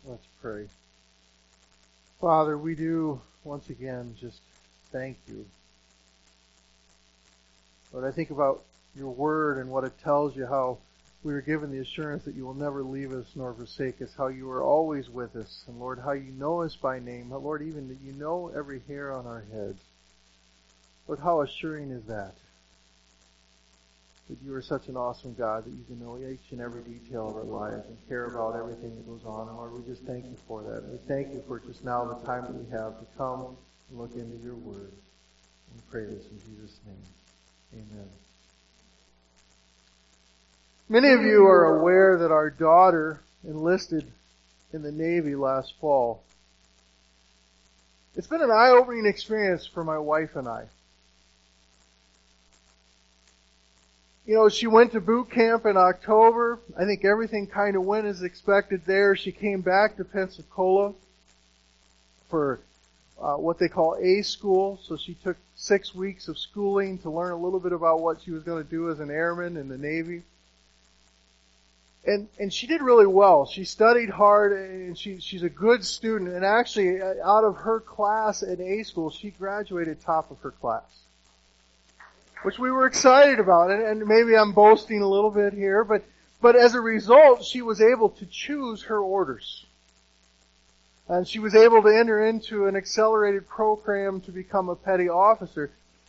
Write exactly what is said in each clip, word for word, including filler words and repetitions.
Let's pray. Father, we do once again just thank you. Lord, I think about your word and what it tells you, how we are given the assurance that you will never leave us nor forsake us, how you are always with us, and Lord, how you know us by name, how, Lord, even that you know every hair on our heads. Lord, how assuring is that? That you are such an awesome God that you can know each and every detail of our lives and care about everything that goes on. And Lord, we just thank you for that. And we thank you for just now the time that we have to come and look into your word. And we pray this in Jesus' name. Amen. Many of you are aware that our daughter enlisted in the Navy last fall. It's been an eye-opening experience for my wife and I. You know, she went to boot camp in October. I think everything kind of went as expected there. She came back to Pensacola for uh, what they call A school. So she took six weeks of schooling to learn a little bit about what she was going to do as an airman in the Navy. And and she did really well. She studied hard, and she she's a good student. And actually, out of her class at A school, she graduated top of her class, which we were excited about. And, and maybe I'm boasting a little bit here, but but as a result, she was able to choose her orders. And she was able to enter into an accelerated program to become a petty officer.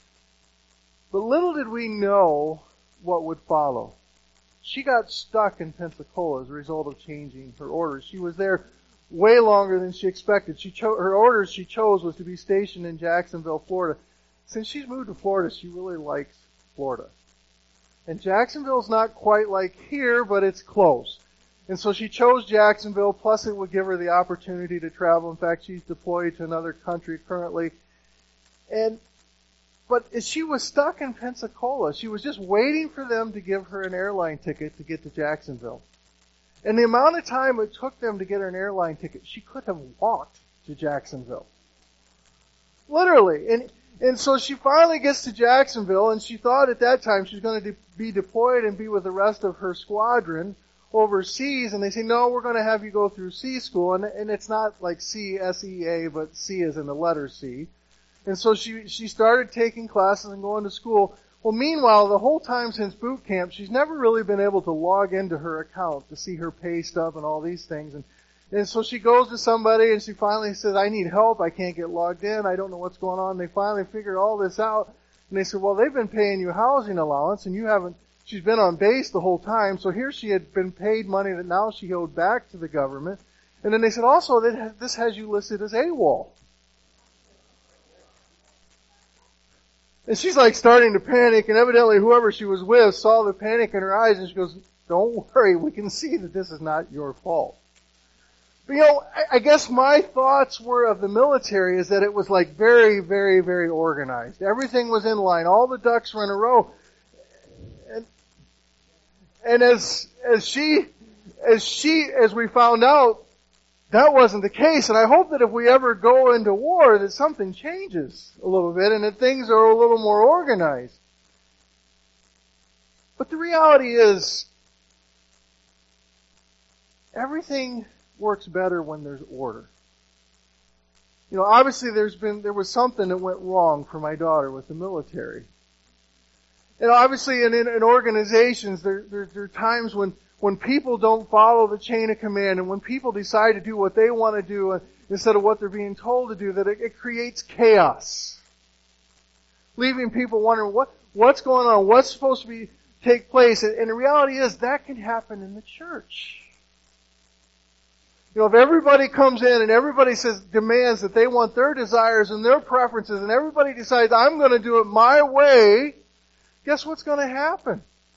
But little did we know what would follow. She got stuck in Pensacola as a result of changing her orders. She was there way longer than she expected. She cho- her orders she chose was to be stationed in Jacksonville, Florida. Since she's moved to Florida, she really likes Florida. And Jacksonville's not quite like here, but it's close. And so she chose Jacksonville, plus it would give her the opportunity to travel. In fact, she's deployed to another country currently. And But as she was stuck in Pensacola, she was just waiting for them to give her an airline ticket to get to Jacksonville. And the amount of time it took them to get her an airline ticket, she could have walked to Jacksonville. Literally. And and so she finally gets to Jacksonville, and she thought at that time she was going to de- be deployed and be with the rest of her squadron overseas. And they say, no, we're going to have you go through C school. And, and it's not like C, S E A, but C as in the letter C. And so she she started taking classes and going to school. Well, meanwhile, the whole time since boot camp, she's never really been able to log into her account to see her pay stub and all these things. And and so she goes to somebody and she finally says, I need help. I can't get logged in. I don't know what's going on. And they finally figure all this out. And they said, well, they've been paying you housing allowance and you haven't. She's been on base the whole time. So here she had been paid money that now she owed back to the government. And then they said, also, that this has you listed as AWOL. And she's like starting to panic, and evidently whoever she was with saw the panic in her eyes, and she goes, don't worry, we can see that this is not your fault. But you know, I, I guess my thoughts were of the military is that it was like very, very, very organized. Everything was in line. All the ducks were in a row. And, and as, as she, as she, as we found out, that wasn't the case, and I hope that if we ever go into war that something changes a little bit and that things are a little more organized. But the reality is, everything works better when there's order. You know, obviously there's been, there was something that went wrong for my daughter with the military. And obviously in, in, in organizations, there, there, there are times when When people don't follow the chain of command and when people decide to do what they want to do instead of what they're being told to do, that it, it creates chaos. Leaving people wondering what, what's going on, what's supposed to be take place. And, and the reality is that can happen in the church. You know, if everybody comes in and everybody says, demands that they want their desires and their preferences and everybody decides, I'm going to do it my way, guess what's going to happen?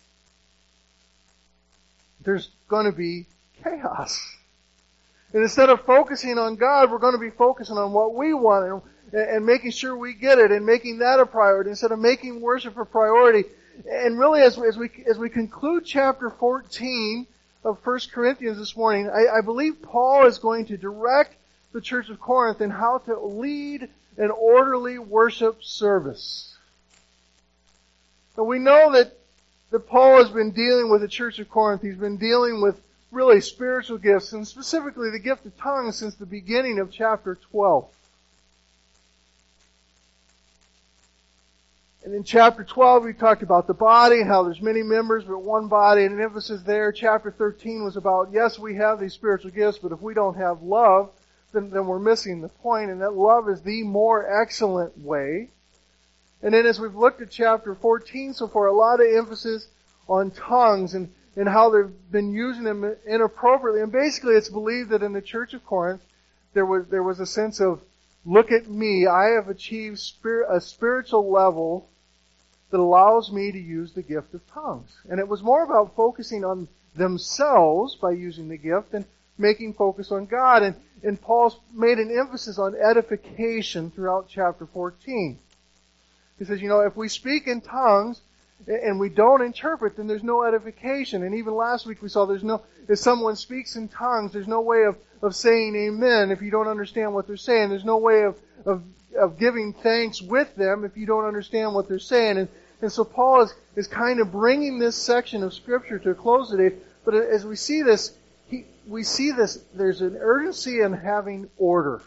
There's going to be chaos. And instead of focusing on God, we're going to be focusing on what we want and, and making sure we get it and making that a priority instead of making worship a priority. And really, as, as we as we conclude chapter fourteen of First Corinthians this morning, I, I believe Paul is going to direct the church of Corinth in how to lead an orderly worship service. So we know that that Paul has been dealing with the church of Corinth. He's been dealing with really spiritual gifts, and specifically the gift of tongues, since the beginning of chapter twelve. And in chapter twelve, we talked about the body, how there's many members, but one body, and an emphasis there. Chapter thirteen was about, yes, we have these spiritual gifts, but if we don't have love, then, then we're missing the point, and that love is the more excellent way. And then as we've looked at chapter fourteen so far, a lot of emphasis on tongues and, and how they've been using them inappropriately. And basically it's believed that in the Church of Corinth, there was, there was a sense of, look at me, I have achieved spirit, a spiritual level that allows me to use the gift of tongues. And it was more about focusing on themselves by using the gift and making focus on God. And, and Paul's made an emphasis on edification throughout chapter fourteen. He says, you know, if we speak in tongues and we don't interpret, then there's no edification. And even last week we saw there's no, if someone speaks in tongues, there's no way of, of saying amen if you don't understand what they're saying. There's no way of, of, of giving thanks with them if you don't understand what they're saying. And, and so Paul is, is kind of bringing this section of Scripture to a close today. But as we see this, he, we see this, there's an urgency in having order.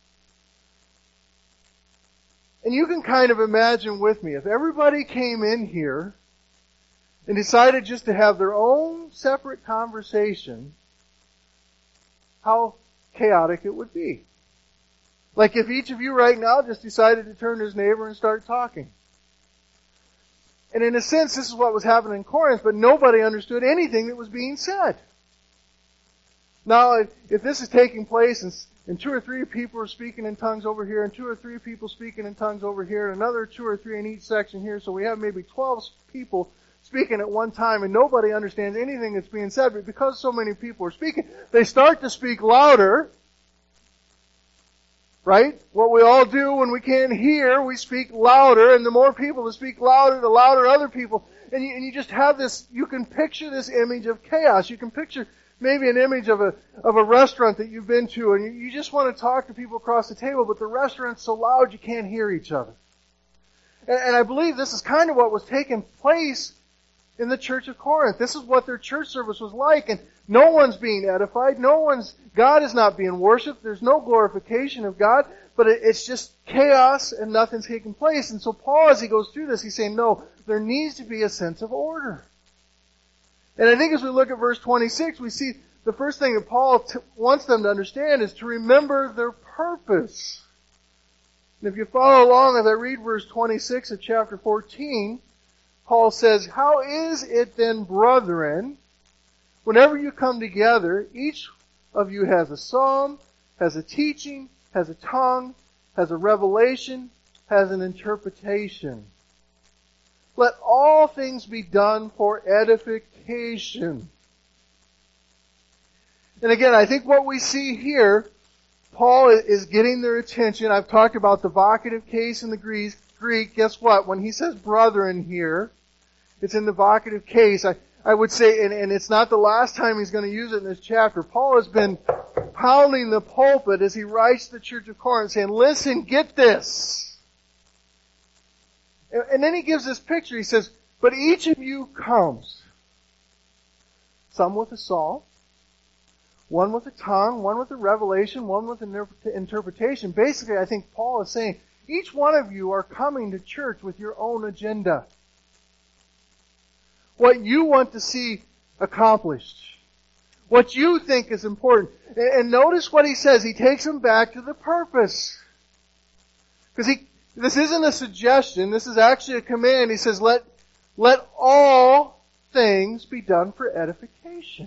And you can kind of imagine with me, if everybody came in here and decided just to have their own separate conversation, how chaotic it would be. Like if each of you right now just decided to turn to his neighbor and start talking. And in a sense, this is what was happening in Corinth, but nobody understood anything that was being said. Now, if, if this is taking place and, and two or three people are speaking in tongues over here, and two or three people speaking in tongues over here, and another two or three in each section here, so we have maybe twelve people speaking at one time, and nobody understands anything that's being said, but because so many people are speaking, they start to speak louder, right? What we all do when we can't hear, we speak louder, and the more people that speak louder, the louder other people, and you, and you just have this, you can picture this image of chaos. You can picture maybe an image of a of a restaurant that you've been to, and you, you just want to talk to people across the table, but the restaurant's so loud you can't hear each other. And, and I believe this is kind of what was taking place in the Church of Corinth. This is what their church service was like, and no one's being edified. No one's, God is not being worshipped. There's no glorification of God, but it, it's just chaos and nothing's taking place. And so Paul, as he goes through this, he's saying, no, there needs to be a sense of order. And I think as we look at verse twenty-six, we see the first thing that Paul t- wants them to understand is to remember their purpose. And if you follow along as I read verse twenty-six of chapter fourteen, Paul says, how is it then, brethren, whenever you come together, each of you has a psalm, has a teaching, has a tongue, has a revelation, has an interpretation. Let all things be done for edification. And again, I think what we see here, Paul is getting their attention. I've talked about the vocative case in the Greek. Greek. Guess what? When he says brethren here, it's in the vocative case. I, I would say, and, and it's not the last time he's going to use it in this chapter. Paul has been pounding the pulpit as he writes to the Church of Corinth saying, listen, get this. And, and then he gives this picture. He says, but each of you comes. Some with a psalm, one with a tongue, one with a revelation, one with an interpretation. Basically, I think Paul is saying, each one of you are coming to church with your own agenda. What you want to see accomplished. What you think is important. And notice what he says. He takes them back to the purpose. Because he, this isn't a suggestion. This is actually a command. He says, let, let all things be done for edification.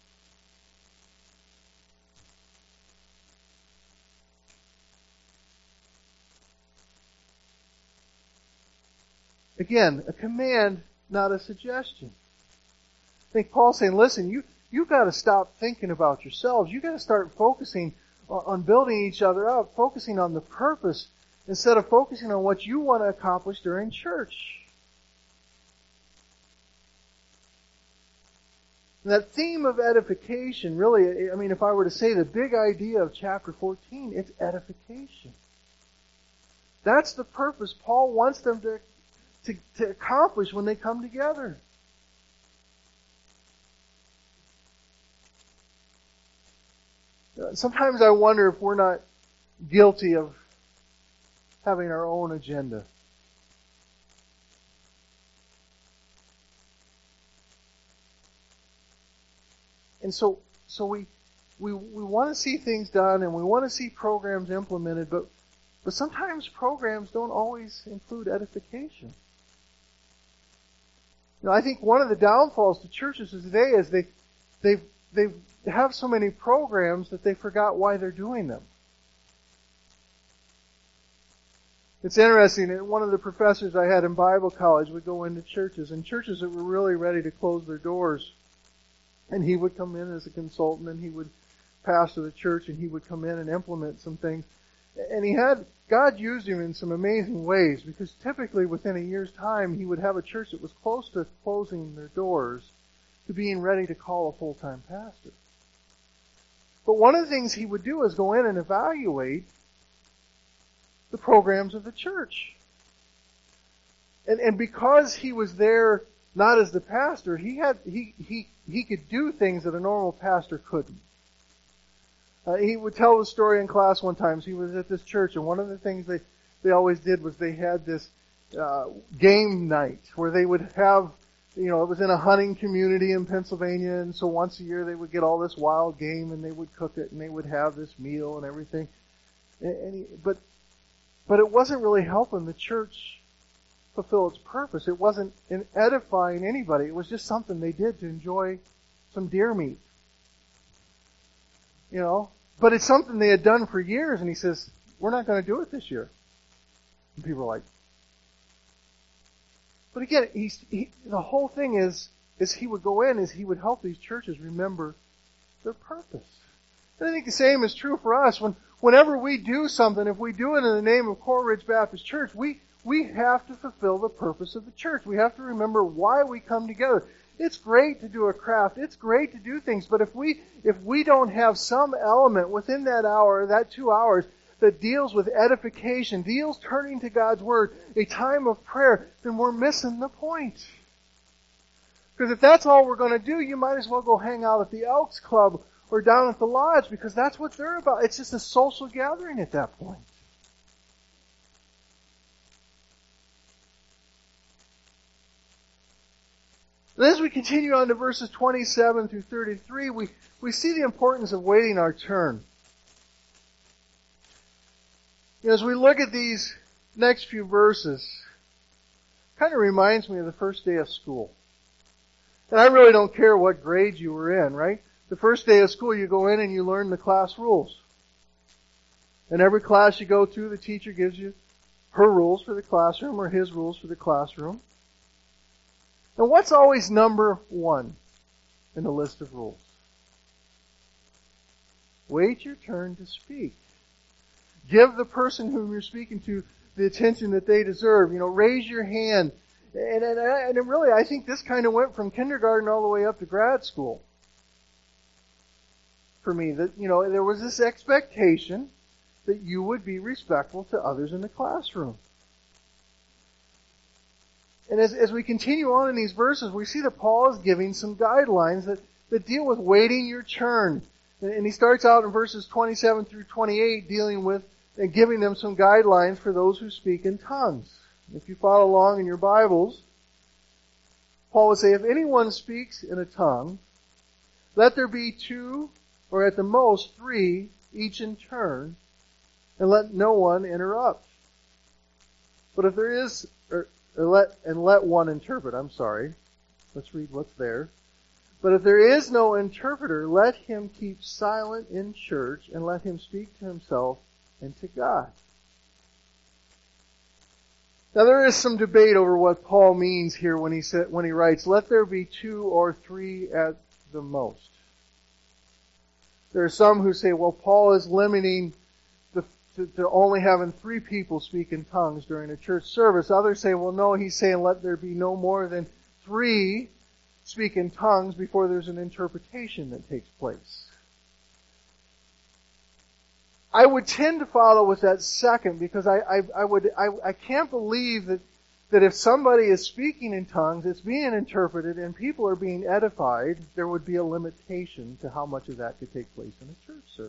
Again, a command, not a suggestion. I think Paul's saying, listen, you, you've got to stop thinking about yourselves. You've got to start focusing on building each other up, focusing on the purpose instead of focusing on what you want to accomplish during church. And that theme of edification, really, I mean, if I were to say the big idea of chapter fourteen, it's edification. That's the purpose Paul wants them to To, to accomplish when they come together. Sometimes I wonder if we're not guilty of having our own agenda. And so, so we, we, we want to see things done and we want to see programs implemented, but, but sometimes programs don't always include edification. You know, I think one of the downfalls to churches today is they, they, they have so many programs that they forgot why they're doing them. It's interesting, one of the professors I had in Bible college would go into churches, and churches that were really ready to close their doors. And he would come in as a consultant, and he would pastor the church, and he would come in and implement some things. And he had, God used him in some amazing ways, because typically within a year's time, he would have a church that was close to closing their doors to being ready to call a full-time pastor. But one of the things he would do is go in and evaluate the programs of the church. And, and because he was there not as the pastor, he had, he, he, he could do things that a normal pastor couldn't. Uh, he would tell the story in class one time. He was at this church, and one of the things they, they always did was they had this uh, game night where they would have, you know, it was in a hunting community in Pennsylvania, and so once a year they would get all this wild game, and they would cook it, and they would have this meal and everything. And, and he, but but it wasn't really helping the church fulfill its purpose. It wasn't in edifying anybody. It was just something they did to enjoy some deer meat. You know, but it's something they had done for years, and he says, we're not going to do it this year. And people are like, but again, he's, he, the whole thing is, is he would go in, is he would help these churches remember their purpose. And I think the same is true for us. When, whenever we do something, if we do it in the name of Coral Ridge Baptist Church, we, we have to fulfill the purpose of the church. We have to remember why we come together. It's great to do a craft. It's great to do things. But if we, if we don't have some element within that hour, that two hours, that deals with edification, deals turning to God's Word, a time of prayer, then we're missing the point. Because if that's all we're going to do, you might as well go hang out at the Elks Club or down at the lodge, because that's what they're about. It's just a social gathering at that point. And as we continue on to verses twenty-seven through thirty-three, we, we see the importance of waiting our turn. You know, as we look at these next few verses, it kind of reminds me of the first day of school. And I really don't care what grade you were in, right? The first day of school, you go in and you learn the class rules. And every class you go to, the teacher gives you her rules for the classroom or his rules for the classroom. And what's always number one in the list of rules? Wait your turn to speak. Give the person whom you're speaking to the attention that they deserve. You know, raise your hand. And, and, and really, I think this kind of went from kindergarten all the way up to grad school. For me, that, you know, there was this expectation that you would be respectful to others in the classroom. And as, as we continue on in these verses, we see that Paul is giving some guidelines that, that deal with waiting your turn. And, and he starts out in verses twenty-seven through twenty-eight dealing with and giving them some guidelines for those who speak in tongues. If you follow along in your Bibles, Paul would say, if anyone speaks in a tongue, let there be two or at the most three, each in turn, and let no one interrupt. But if there is, or, or let, and let one interpret, I'm sorry. Let's read what's there. But if there is no interpreter, let him keep silent in church and let him speak to himself and to God. Now there is some debate over what Paul means here when he said, when he writes, let there be two or three at the most. There are some who say, well, Paul is limiting the, to, to only having three people speak in tongues during a church service. Others say, well, no, he's saying let there be no more than three speak in tongues before there's an interpretation that takes place. I would tend to follow with that second because I, I, I would, I, I can't believe that, that if somebody is speaking in tongues, it's being interpreted, and people are being edified, there would be a limitation to how much of that could take place in a church service.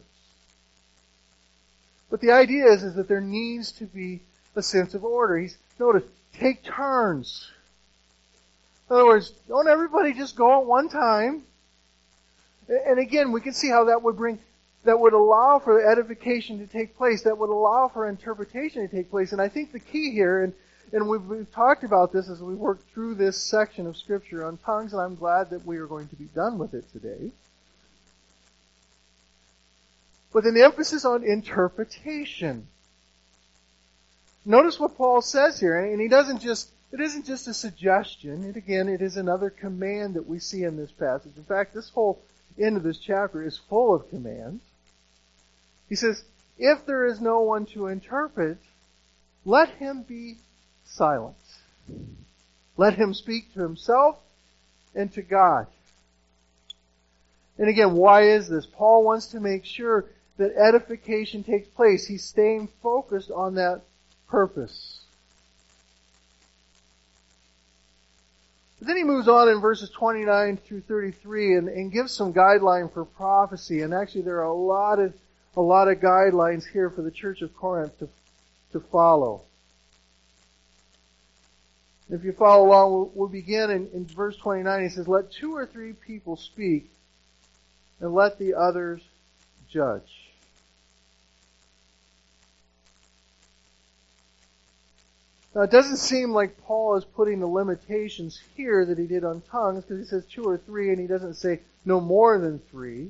But the idea is, is that there needs to be a sense of order. He's, notice, take turns. In other words, don't everybody just go at one time. And again, we can see how that would bring, that would allow for edification to take place, that would allow for interpretation to take place. And I think the key here, and, and we've, we've talked about this as we work through this section of Scripture on tongues, and I'm glad that we are going to be done with it today. With an emphasis on interpretation. Notice what Paul says here, and he doesn't just, it isn't just a suggestion. It, again, it is another command that we see in this passage. In fact, this whole end of this chapter is full of commands. He says, if there is no one to interpret, let him be silent. Let him speak to himself and to God. And again, why is this? Paul wants to make sure that edification takes place. He's staying focused on that purpose. But then he moves on in verses twenty-nine through thirty-three and, and gives some guideline for prophecy. And actually there are a lot of a lot of guidelines here for the church of Corinth to, to follow. If you follow along, we'll, we'll begin in, in verse twenty-nine. He says, let two or three people speak, and let the others judge. Now, it doesn't seem like Paul is putting the limitations here that he did on tongues, because he says two or three, and he doesn't say no more than three.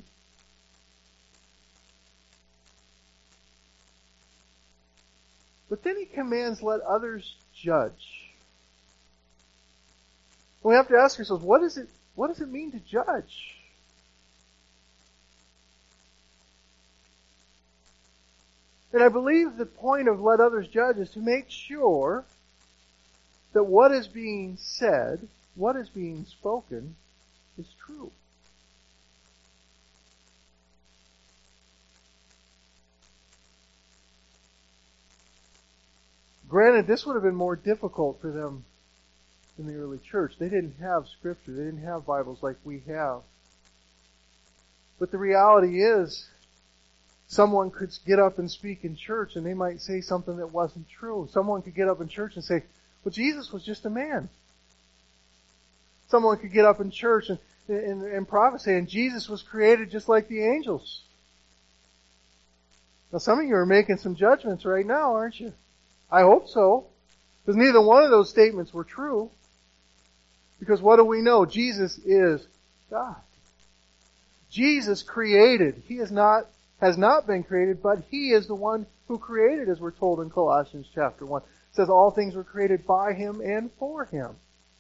But then he commands, let others judge. We have to ask ourselves, what is it, what does it mean to judge? And I believe the point of let others judge is to make sure that what is being said, what is being spoken, is true. Granted, this would have been more difficult for them in the early church. They didn't have Scripture. They didn't have Bibles like we have. But the reality is, someone could get up and speak in church and they might say something that wasn't true. Someone could get up in church and say, well, Jesus was just a man. Someone could get up in church and, and, and prophesy, and Jesus was created just like the angels. Now, some of you are making some judgments right now, aren't you? I hope so. Because neither one of those statements were true. Because what do we know? Jesus is God. Jesus created. He is not, has not been created, but He is the one who created, as we're told in Colossians chapter one. It says all things were created by Him and for Him.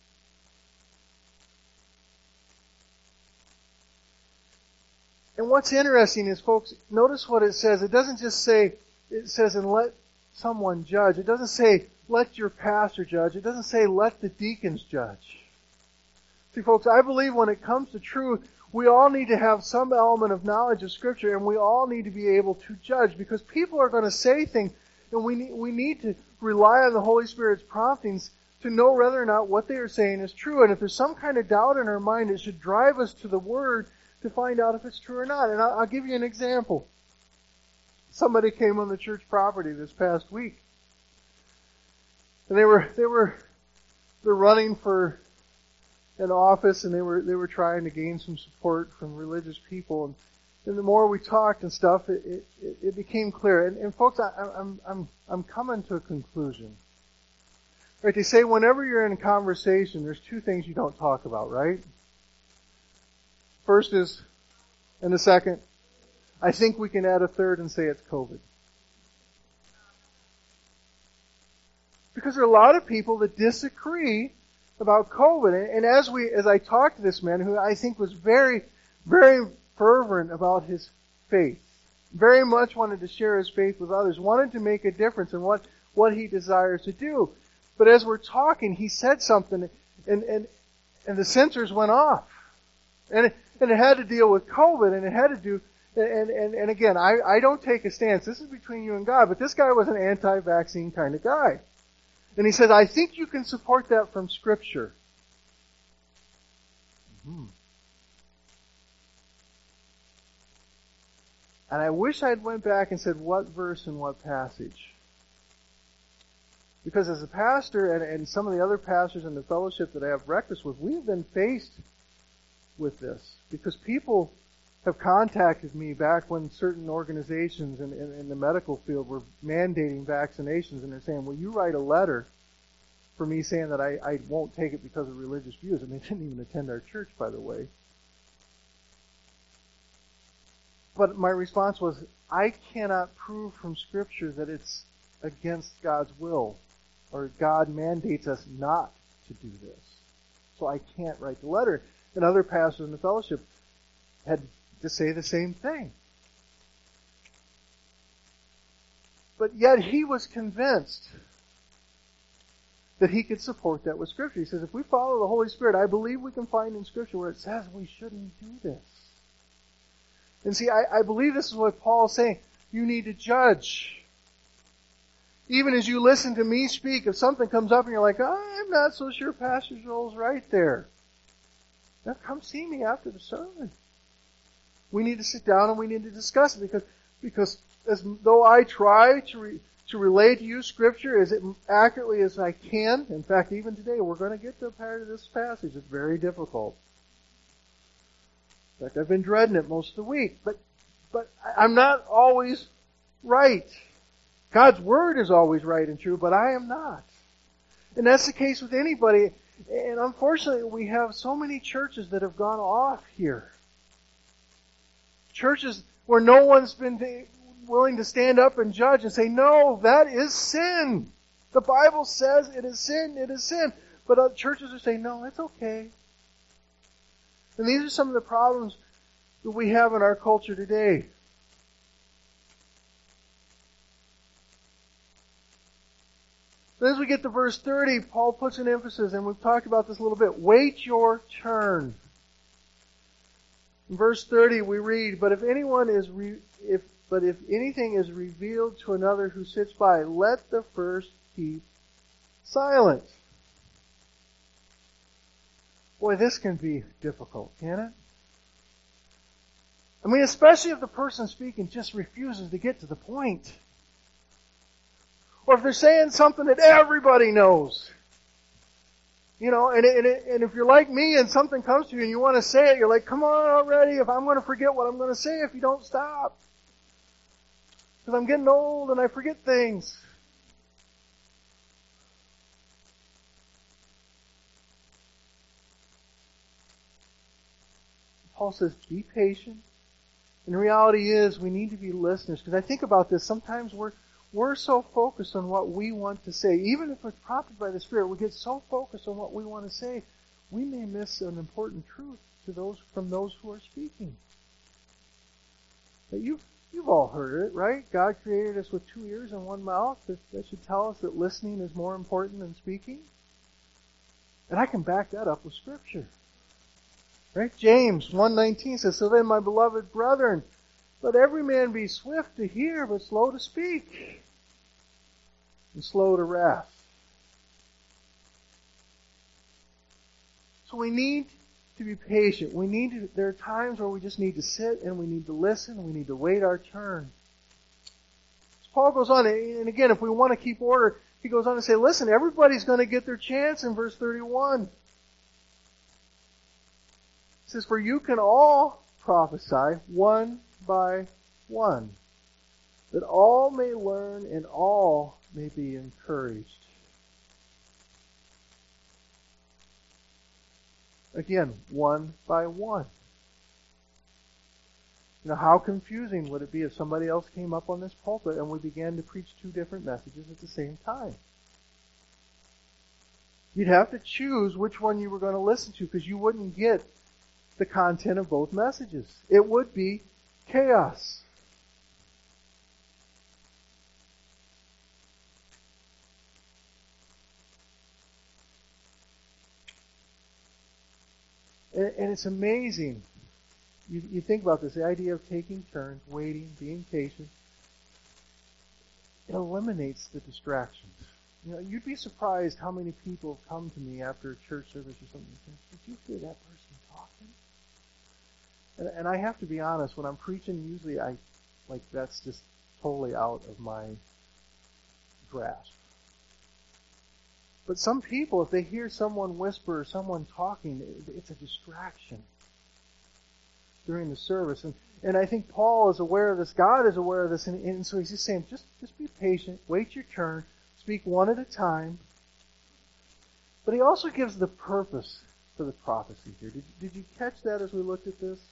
And what's interesting is, folks, notice what it says. It doesn't just say, it says, and let someone judge. It doesn't say, let your pastor judge. It doesn't say, let the deacons judge. See, folks, I believe when it comes to truth, we all need to have some element of knowledge of Scripture, and we all need to be able to judge, because people are going to say things, and we need, we need to rely on the Holy Spirit's promptings to know whether or not what they are saying is true. And if there's some kind of doubt in our mind, it should drive us to the Word to find out if it's true or not. And I'll, I'll give you an example. Somebody came on the church property this past week, and they were they were they're running for an office, and they were they were trying to gain some support from religious people. And, and the more we talked and stuff, it it, it became clear. And, and folks, I, I'm I'm I'm coming to a conclusion. Right? They say whenever you're in a conversation, there's two things you don't talk about, right? First is, and the second, I think we can add a third and say it's COVID. Because there are a lot of people that disagree about COVID. And as we, as I talked to this man who I think was very, very fervent about his faith, very much wanted to share his faith with others, wanted to make a difference in what, what he desires to do. But as we're talking, he said something, and, and, and the sensors went off. And it, and it had to deal with COVID, and it had to do, and, and, and again, I, I don't take a stance. This is between you and God, but this guy was an anti-vaccine kind of guy. And he says, I think you can support that from Scripture. Mm-hmm. And I wish I'd went back and said what verse and what passage. Because as a pastor and, and some of the other pastors in the fellowship that I have breakfast with, we have been faced with this. Because people have contacted me back when certain organizations in, in, in the medical field were mandating vaccinations, and they're saying, will you write a letter for me saying that I, I won't take it because of religious views? And they didn't even attend our church, by the way. But my response was, I cannot prove from Scripture that it's against God's will, or God mandates us not to do this. So I can't write the letter. And other pastors in the fellowship had to say the same thing. But yet he was convinced that he could support that with Scripture. He says, if we follow the Holy Spirit, I believe we can find in Scripture where it says we shouldn't do this. And see, I, I believe this is what Paul's saying. You need to judge. Even as you listen to me speak, if something comes up and you're like, oh, I'm not so sure Pastor Joel's right there, now come see me after the sermon. We need to sit down and we need to discuss it, because because as though I try to re, to relay to you Scripture as accurately as I can. In fact, even today we're going to get to a part of this passage that's very difficult. In fact, I've been dreading it most of the week, but but I'm not always right. God's Word is always right and true, but I am not. And that's the case with anybody. And unfortunately, we have so many churches that have gone off here. Churches where no one's been willing to stand up and judge and say, no, that is sin. The Bible says it is sin, it is sin. But other churches are saying, no, it's okay. And these are some of the problems that we have in our culture today. But as we get to verse thirty, Paul puts an emphasis, and we've talked about this a little bit. Wait your turn. In verse thirty, we read, "But if anyone is re- if but if anything is revealed to another who sits by, let the first keep silent." Boy, this can be difficult, can it? I mean, especially if the person speaking just refuses to get to the point. Or if they're saying something that everybody knows. You know, and, and, and if you're like me and something comes to you and you want to say it, you're like, come on already, if I'm going to forget what I'm going to say if you don't stop. Because I'm getting old and I forget things. Paul says, be patient. And the reality is, we need to be listeners. Because I think about this, sometimes we're We're so focused on what we want to say. Even if it's prompted by the Spirit, we get so focused on what we want to say, we may miss an important truth to those from those who are speaking. But you've, you've all heard it, right? God created us with two ears and one mouth. That, that should tell us that listening is more important than speaking. And I can back that up with Scripture. Right? James one nineteen says, "So then, my beloved brethren, let every man be swift to hear, but slow to speak, and slow to wrath." So we need to be patient. We need to, there are times where we just need to sit and we need to listen. We need to wait our turn. As Paul goes on, and again, if we want to keep order, he goes on to say, listen, everybody's going to get their chance in verse thirty-one. He says, "For you can all prophesy one by one, that all may learn and all may be encouraged." Again, one by one. You know, how confusing would it be if somebody else came up on this pulpit and we began to preach two different messages at the same time? You'd have to choose which one you were going to listen to, because you wouldn't get the content of both messages. It would be chaos. And, and it's amazing. You, you think about this, the idea of taking turns, waiting, being patient. It eliminates the distractions. You know, you'd be surprised how many people have come to me after a church service or something and say, did you hear that person talking? And, and I have to be honest, when I'm preaching, usually I, like, that's just totally out of my grasp. But some people, if they hear someone whisper or someone talking, it's a distraction during the service. And, and I think Paul is aware of this. God is aware of this. And, and so he's just saying, just, just be patient. Wait your turn. Speak one at a time. But he also gives the purpose for the prophecy here. Did, did you catch that as we looked at this?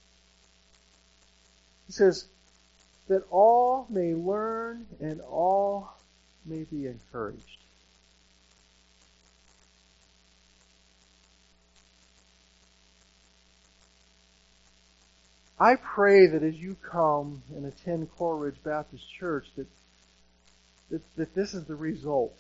He says, that all may learn and all may be encouraged. I pray that as you come and attend Coral Ridge Baptist Church, that, that, that this is the result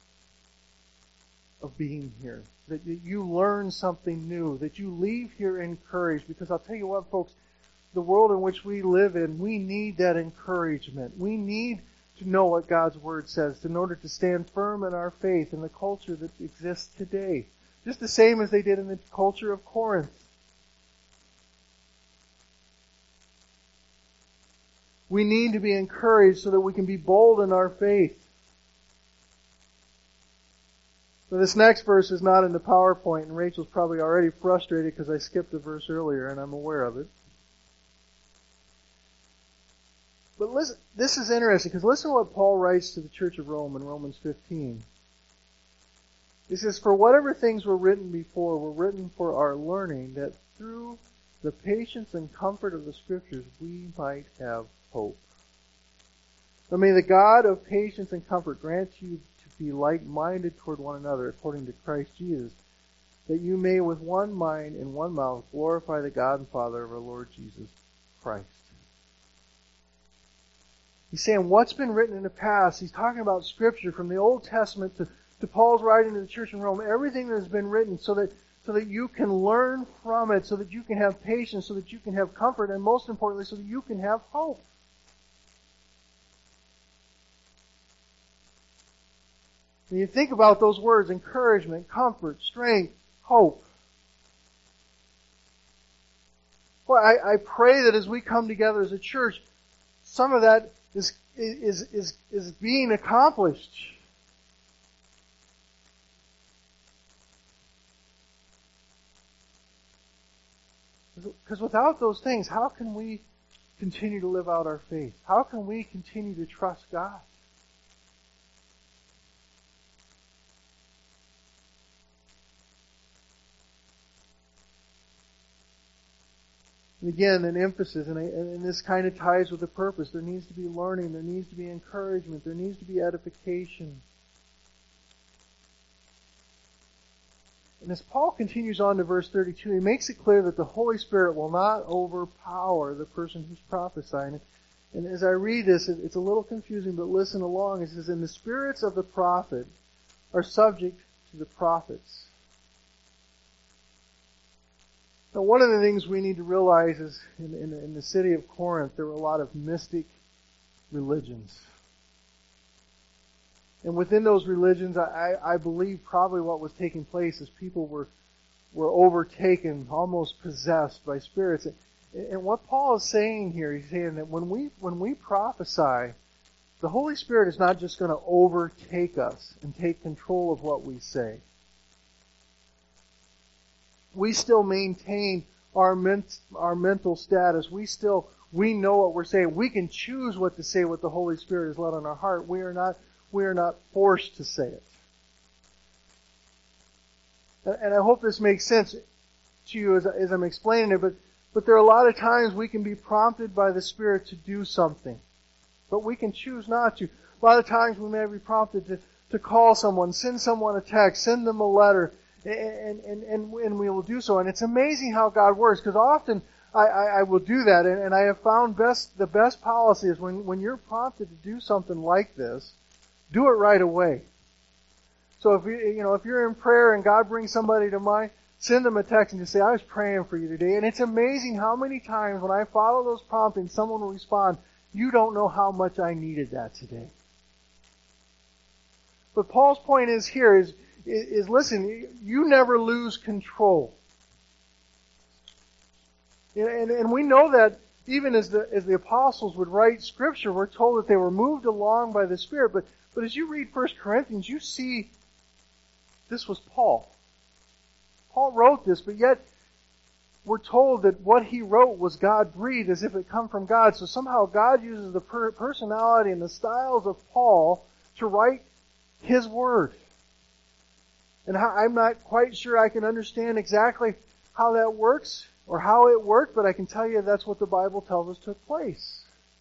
of being here. That, that you learn something new, that you leave here encouraged. Because I'll tell you what, folks, the world in which we live in, we need that encouragement. We need to know what God's Word says in order to stand firm in our faith in the culture that exists today. Just the same as they did in the culture of Corinth. We need to be encouraged so that we can be bold in our faith. So this next verse is not in the PowerPoint, and Rachel's probably already frustrated because I skipped a verse earlier, and I'm aware of it. But listen, this is interesting, because listen to what Paul writes to the church of Rome in Romans fifteen. He says, for whatever things were written before were written for our learning, that through the patience and comfort of the Scriptures we might have hope. So may the God of patience and comfort grant you to be like-minded toward one another according to Christ Jesus, that you may with one mind and one mouth glorify the God and Father of our Lord Jesus Christ. He's saying what's been written in the past. He's talking about Scripture from the Old Testament to, to Paul's writing to the church in Rome. Everything that has been written so that so that you can learn from it, so that you can have patience, so that you can have comfort, and most importantly, so that you can have hope. When you think about those words, encouragement, comfort, strength, hope. Well, I, I pray that as we come together as a church, some of that is is is is being accomplished. Because without those things, how can we continue to live out our faith? How can we continue to trust God? And again, an emphasis, and, I, and this kind of ties with the purpose. There needs to be learning. There needs to be encouragement. There needs to be edification. And as Paul continues on to verse thirty-two, he makes it clear that the Holy Spirit will not overpower the person who's prophesying. And as I read this, it's a little confusing, but listen along. It says, and the spirits of the prophet are subject to the prophets. Now, one of the things we need to realize is in, in, in the city of Corinth, there were a lot of mystic religions. And within those religions, I, I believe probably what was taking place is people were were overtaken, almost possessed by spirits. And what Paul is saying here, he's saying that when we when we prophesy, the Holy Spirit is not just going to overtake us and take control of what we say. We still maintain our ment, our mental status. We still we know what we're saying. We can choose what to say, what the Holy Spirit has led on our heart. We are not we are not forced to say it. And I hope this makes sense to you as, as I'm explaining it, but, but there are a lot of times we can be prompted by the Spirit to do something. But we can choose not to. A lot of times we may be prompted to, to call someone, send someone a text, send them a letter, and, and, and, and we will do so. And it's amazing how God works, because often I, I, I will do that, and, and I have found best the best policy is when, when you're prompted to do something like this, do it right away. So if you, you know, if you're in prayer and God brings somebody to mind, send them a text and just say, I was praying for you today. And it's amazing how many times when I follow those promptings, someone will respond, you don't know how much I needed that today. But Paul's point is here is, is, is listen, you never lose control. And, and we know that even as the, as the apostles would write Scripture, we're told that they were moved along by the Spirit. But, but as you read First Corinthians, you see this was Paul. Paul wrote this, but yet we're told that what he wrote was God-breathed, as if it come from God. So somehow God uses the per- personality and the styles of Paul to write his word. And how, I'm not quite sure I can understand exactly how that works or how it worked, but I can tell you that's what the Bible tells us took place.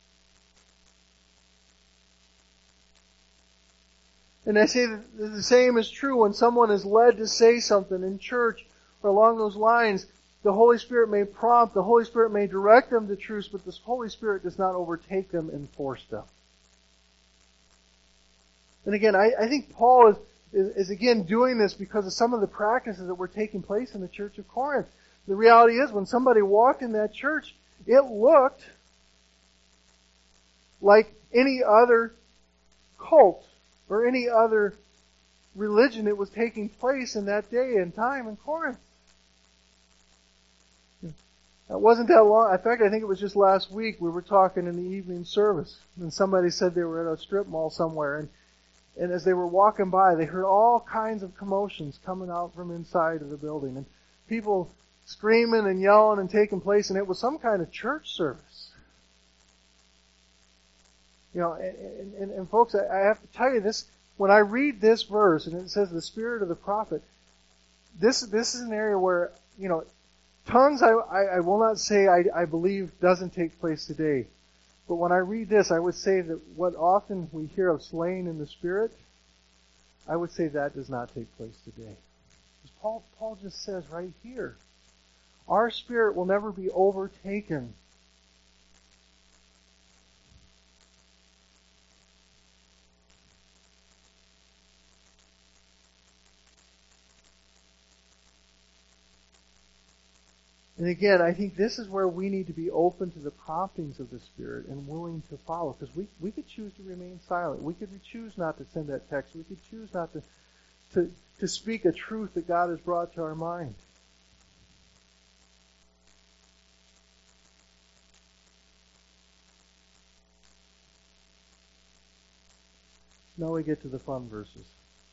And I say that the same is true when someone is led to say something in church or along those lines. The Holy Spirit may prompt, the Holy Spirit may direct them to truth, but the Holy Spirit does not overtake them and force them. And again, I, I think Paul is, is, is again doing this because of some of the practices that were taking place in the church of Corinth. The reality is, when somebody walked in that church, it looked like any other cult or any other religion that was taking place in that day and time in Corinth. It wasn't that long. In fact, I think it was just last week we were talking in the evening service, and somebody said they were at a strip mall somewhere, and and as they were walking by, they heard all kinds of commotions coming out from inside of the building, and people screaming and yelling and taking place, and it was some kind of church service. You know, and, and, and folks, I, I have to tell you this, when I read this verse, and it says the spirit of the prophet, this this is an area where, you know, tongues, I, I, I will not say I, I believe doesn't take place today. But when I read this, I would say that what often we hear of slaying in the Spirit, I would say that does not take place today. Because Paul, Paul just says right here, our spirit will never be overtaken. And again, I think this is where we need to be open to the promptings of the Spirit and willing to follow. Because we, we could choose to remain silent. We could choose not to send that text. We could choose not to, to, to speak a truth that God has brought to our mind. Now we get to the fun verses.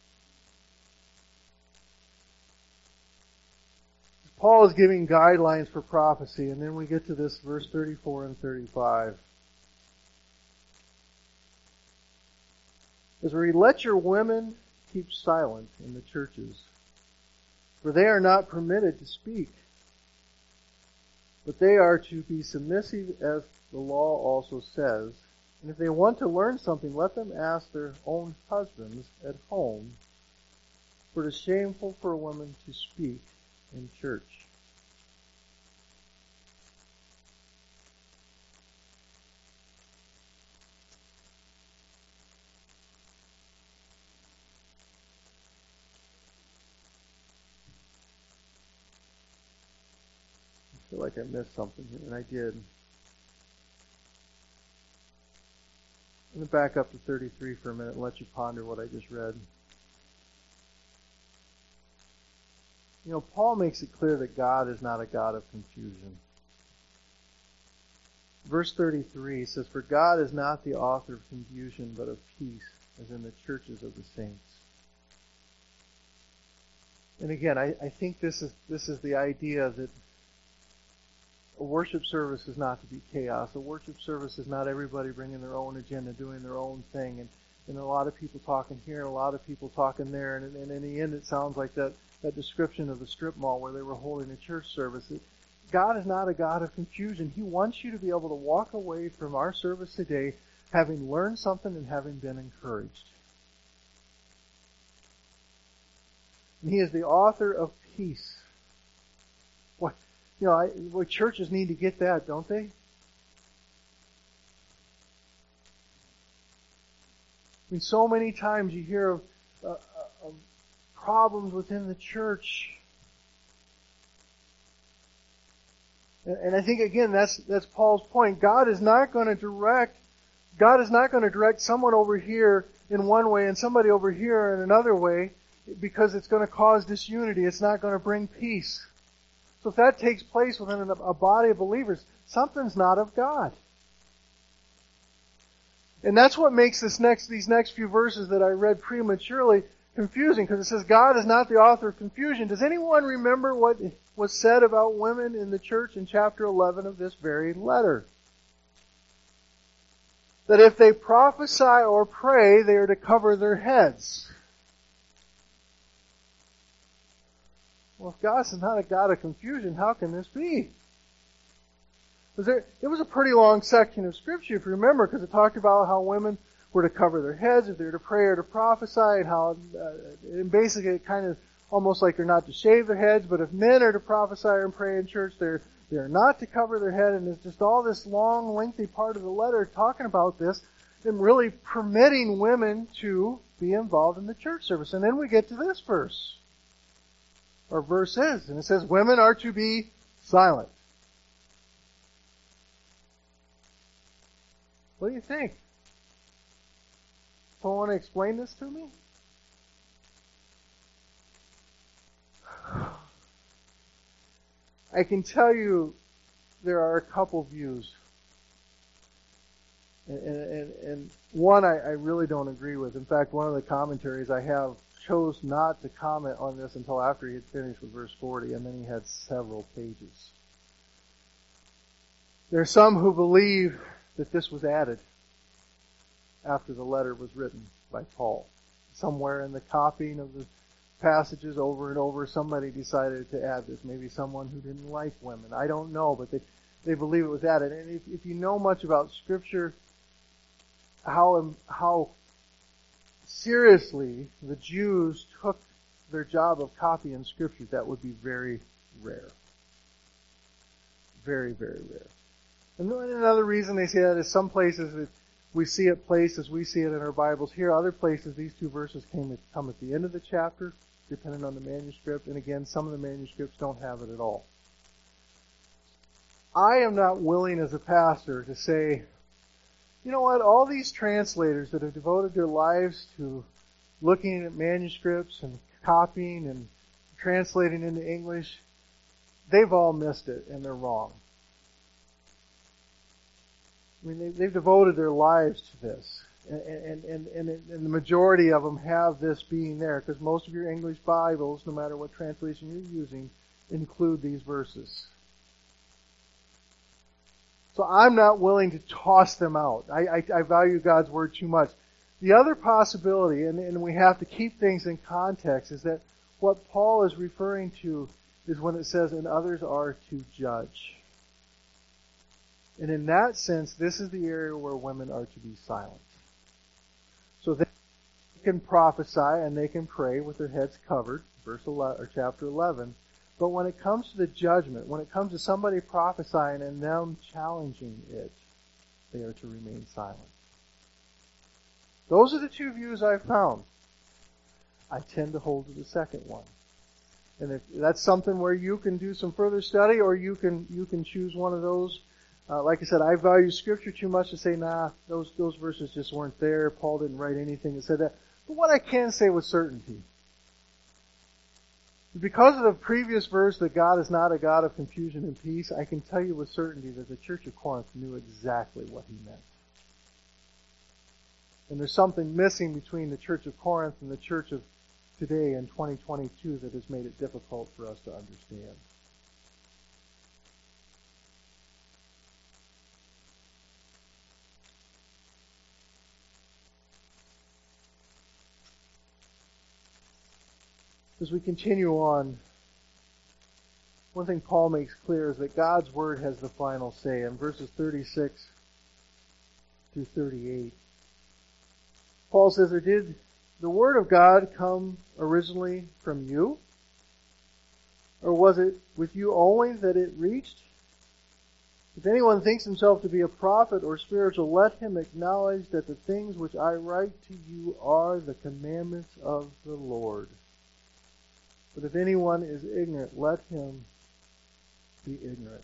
Paul is giving guidelines for prophecy, and then we get to this verse thirty-four and thirty-five. As we read, let your women keep silent in the churches, for they are not permitted to speak, but they are to be submissive as the law also says. And if they want to learn something, let them ask their own husbands at home, for it is shameful for a woman to speak in church. I feel like I missed something here, and I did. I'm going to back up to thirty-three for a minute and let you ponder what I just read. You know, Paul makes it clear that God is not a God of confusion. Verse thirty-three says, for God is not the author of confusion, but of peace, as in the churches of the saints. And again, I, I think this is this is the idea that a worship service is not to be chaos. A worship service is not everybody bringing their own agenda, doing their own thing, and, and a lot of people talking here and a lot of people talking there, and, and in the end it sounds like that that description of the strip mall where they were holding a church service. It, God is not a God of confusion. He wants you to be able to walk away from our service today having learned something and having been encouraged. And He is the author of peace. What, you know, I, well, churches need to get that, don't they? I mean, so many times you hear of, uh, of problems within the church. And, and I think, again, that's that's Paul's point. God is not going to direct, God is not going to direct someone over here in one way and somebody over here in another way, because it's going to cause disunity. It's not going to bring peace. So if that takes place within a body of believers, something's not of God. And that's what makes this next, these next few verses that I read prematurely confusing, because it says God is not the author of confusion. Does anyone remember what was said about women in the church in chapter eleven of this very letter? That if they prophesy or pray, they are to cover their heads. Well, if God is not a God of confusion, how can this be? Was there, it was a pretty long section of Scripture, if you remember, because it talked about how women were to cover their heads, if they were to pray or to prophesy, and how, uh, and basically it kind of almost like they're not to shave their heads, but if men are to prophesy and pray in church, they're they're not to cover their head, and it's just all this long, lengthy part of the letter talking about this, and really permitting women to be involved in the church service. And then we get to this verse, or verses, and it says, women are to be silent. What do you think? Someone want to explain this to me? I can tell you there are a couple views. And, and, and one I, I really don't agree with. In fact, one of the commentaries I have chose not to comment on this until after he had finished with verse forty, and then he had several pages. There are some who believe that this was added after the letter was written by Paul. Somewhere in the copying of the passages over and over, somebody decided to add this. Maybe someone who didn't like women. I don't know, but they, they believe it was added. And if, if you know much about Scripture, how, how seriously the Jews took their job of copying Scripture, that would be very rare. Very, very rare. And another reason they say that is some places that we see it placed as we see it in our Bibles here. Other places, these two verses came, come at the end of the chapter, depending on the manuscript. And again, some of the manuscripts don't have it at all. I am not willing as a pastor to say, you know what, all these translators that have devoted their lives to looking at manuscripts and copying and translating into English, they've all missed it and they're wrong. I mean, they, they've devoted their lives to this. And, and, and, and the majority of them have this being there, because most of your English Bibles, no matter what translation you're using, include these verses. So I'm not willing to toss them out. I, I, I value God's Word too much. The other possibility, and, and we have to keep things in context, is that what Paul is referring to is when it says, and others are to judge. And in that sense, this is the area where women are to be silent. So they can prophesy and they can pray with their heads covered, verse eleven, or chapter eleven. But when it comes to the judgment, when it comes to somebody prophesying and them challenging it, they are to remain silent. Those are the two views I've found. I tend to hold to the second one. And if that's something where you can do some further study, or you can you can choose one of those. Uh, like I said, I value Scripture too much to say, nah, those those verses just weren't there. Paul didn't write anything that said that. But what I can say with certainty, because of the previous verse that God is not a God of confusion and peace, I can tell you with certainty that the Church of Corinth knew exactly what he meant. And there's something missing between the Church of Corinth and the Church of today in twenty twenty-two that has made it difficult for us to understand. As we continue on, one thing Paul makes clear is that God's Word has the final say. In verses thirty-six through thirty-eight, Paul says, "Or did the Word of God come originally from you? Or was it with you only that it reached? If anyone thinks himself to be a prophet or spiritual, let him acknowledge that the things which I write to you are the commandments of the Lord. But if anyone is ignorant, let him be ignorant."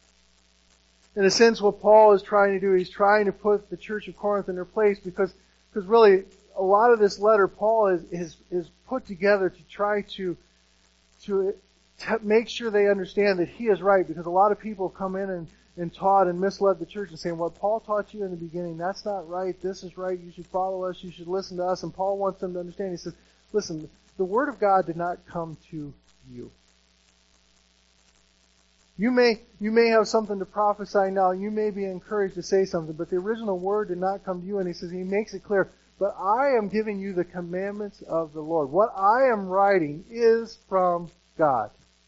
In a sense, what Paul is trying to do, he's trying to put the Church of Corinth in their place, because because really, a lot of this letter, Paul is, is, is put together to try to, to to make sure they understand that he is right, because a lot of people come in and, and taught and misled the church and saying, what Paul taught you in the beginning, that's not right, this is right, you should follow us, you should listen to us. And Paul wants them to understand. He says, listen, the Word of God did not come to you. You may, you may have something to prophesy now, you may be encouraged to say something, but the original Word did not come to you. And he says, he makes it clear, but I am giving you the commandments of the Lord. What I am writing is from God.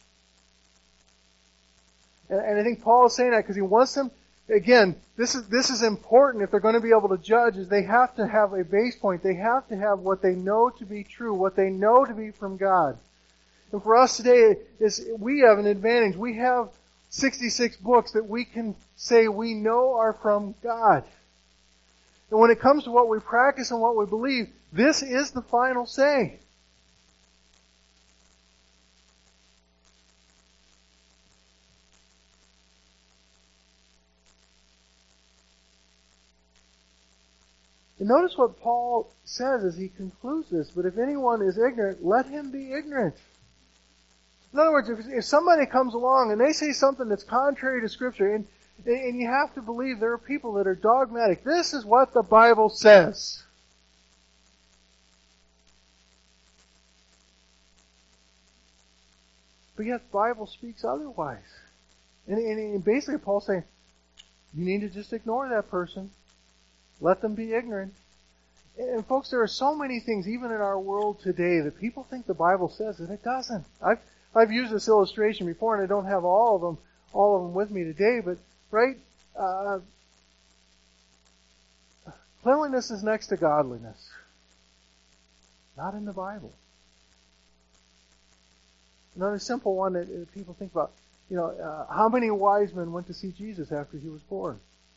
And I think Paul is saying that because he wants them, again, this is, this is important if they're going to be able to judge, is they have to have a base point. They have to have what they know to be true, what they know to be from God. And for us today, is we have an advantage. We have sixty-six books that we can say we know are from God. And when it comes to what we practice and what we believe, this is the final say. And notice what Paul says as he concludes this. But if anyone is ignorant, let him be ignorant. In other words, if, if somebody comes along and they say something that's contrary to Scripture, and, and you have to believe there are people that are dogmatic. This is what the Bible says. But yet the Bible speaks otherwise. And, and, and basically Paul's saying, you need to just ignore that person. Let them be ignorant. And folks, there are so many things, even in our world today, that people think the Bible says, and it doesn't. I've, I've used this illustration before, and I don't have all of them, all of them with me today, but, right, uh, cleanliness is next to godliness. Not in the Bible. Another simple one that, that people think about, you know, uh, how many wise men went to see Jesus after he was born?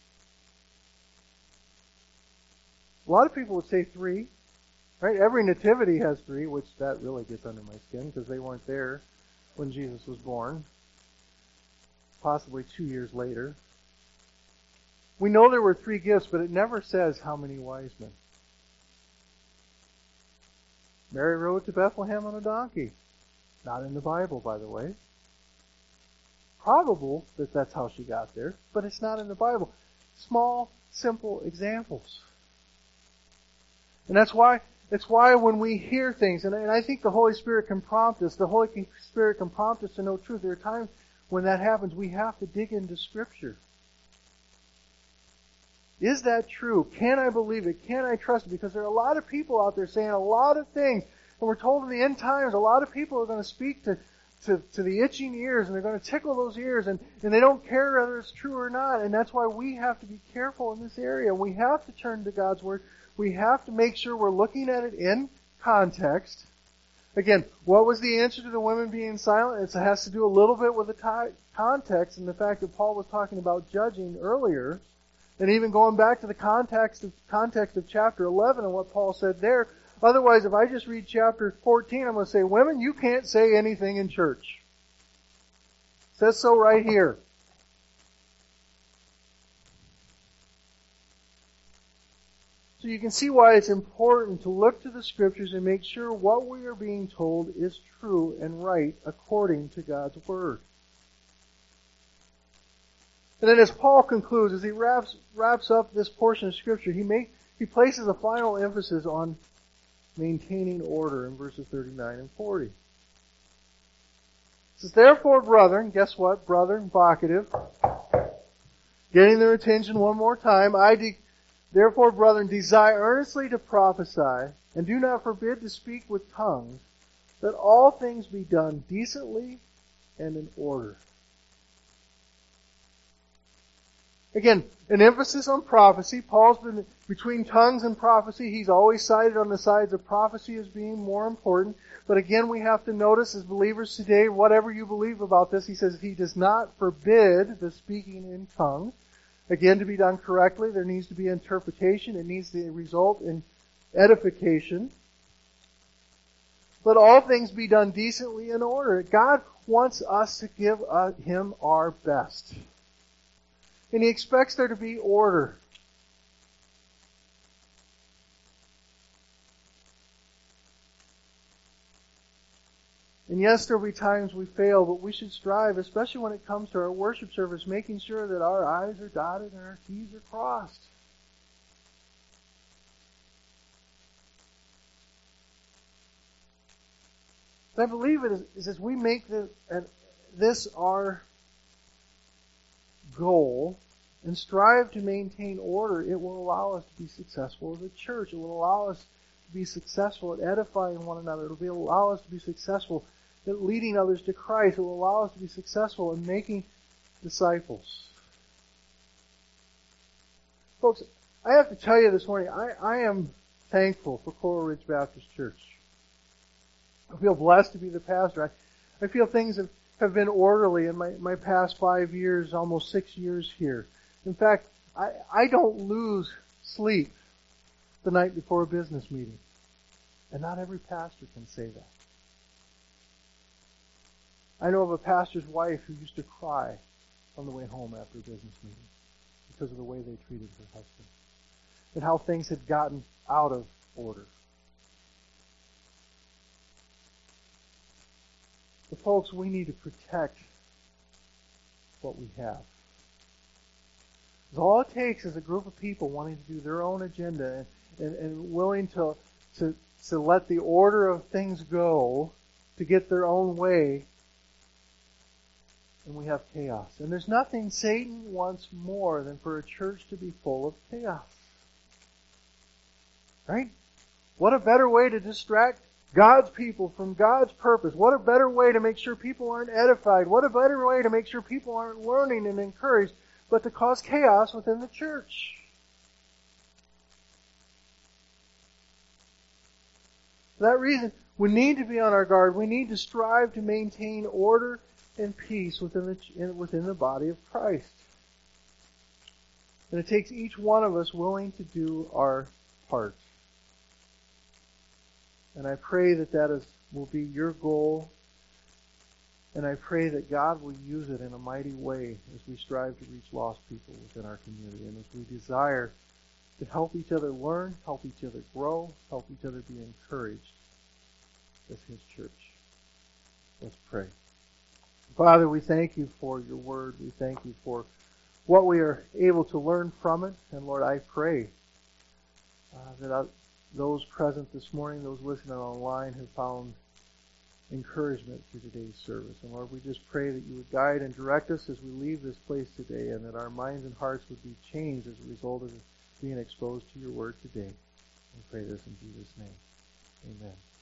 A lot of people would say three, right? Every nativity has three, which that really gets under my skin because they weren't there when Jesus was born. Possibly two years later. We know there were three gifts, but it never says how many wise men. Mary rode to Bethlehem on a donkey. Not in the Bible, by the way. Probable that that's how she got there, but it's not in the Bible. Small, simple examples. And that's why, that's why when we hear things, and, and I think the Holy Spirit can prompt us, the Holy Spirit can prompt us to know truth. There are times when that happens, we have to dig into Scripture. Is that true? Can I believe it? Can I trust it? Because there are a lot of people out there saying a lot of things, and we're told in the end times a lot of people are going to speak to, to, to the itching ears, and they're going to tickle those ears, and, and they don't care whether it's true or not. And that's why we have to be careful in this area. We have to turn to God's Word. We have to make sure we're looking at it in context. Again, what was the answer to the women being silent? It has to do a little bit with the t- context and the fact that Paul was talking about judging earlier. And even going back to the context of, context of chapter eleven and what Paul said there. Otherwise, if I just read chapter fourteen, I'm going to say, women, you can't say anything in church. It says so right here. So you can see why it's important to look to the Scriptures and make sure what we are being told is true and right according to God's Word. And then as Paul concludes, as he wraps, wraps up this portion of Scripture, he make, he places a final emphasis on maintaining order in verses thirty-nine and forty. It says, therefore, brethren, guess what? Brethren, vocative. Getting their attention one more time. I de- Therefore, brethren, desire earnestly to prophesy, and do not forbid to speak with tongues, that all things be done decently and in order. Again, an emphasis on prophecy. Paul's been between tongues and prophecy. He's always sided on the sides of prophecy as being more important. But again, we have to notice as believers today, whatever you believe about this, he says he does not forbid the speaking in tongues. Again, to be done correctly, there needs to be interpretation. It needs to result in edification. Let all things be done decently in order. God wants us to give uh, Him our best. And He expects there to be order. And yes, there will be times we fail, but we should strive, especially when it comes to our worship service, making sure that our I's are dotted and our T's are crossed. But I believe it is, is as we make this, uh, this our goal and strive to maintain order, it will allow us to be successful as a church. It will allow us to be successful at edifying one another. It will allow us to be successful at leading others to Christ. It will allow us to be successful in making disciples. Folks, I have to tell you this morning, I, I am thankful for Coral Ridge Baptist Church. I feel blessed to be the pastor. I, I feel things have, have been orderly in my, my past five years, almost six years here. In fact, I, I don't lose sleep the night before a business meeting. And not every pastor can say that. I know of a pastor's wife who used to cry on the way home after a business meeting because of the way they treated her husband and how things had gotten out of order. But folks, we need to protect what we have. Because all it takes is a group of people wanting to do their own agenda and, and, and willing to, to, to let the order of things go to get their own way, and we have chaos. And there's nothing Satan wants more than for a church to be full of chaos. Right? What a better way to distract God's people from God's purpose. What a better way to make sure people aren't edified. What a better way to make sure people aren't learning and encouraged, but to cause chaos within the church. For that reason, we need to be on our guard. We need to strive to maintain order and peace within the, within the body of Christ. And it takes each one of us willing to do our part. And I pray that that is, will be your goal. And I pray that God will use it in a mighty way as we strive to reach lost people within our community. And as we desire to help each other learn, help each other grow, help each other be encouraged as His church. Let's pray. Father, we thank you for your word. We thank you for what we are able to learn from it. And Lord, I pray uh, that I, those present this morning, those listening online, have found encouragement through today's service. And Lord, we just pray that you would guide and direct us as we leave this place today, and that our minds and hearts would be changed as a result of being exposed to your word today. We pray this in Jesus' name. Amen.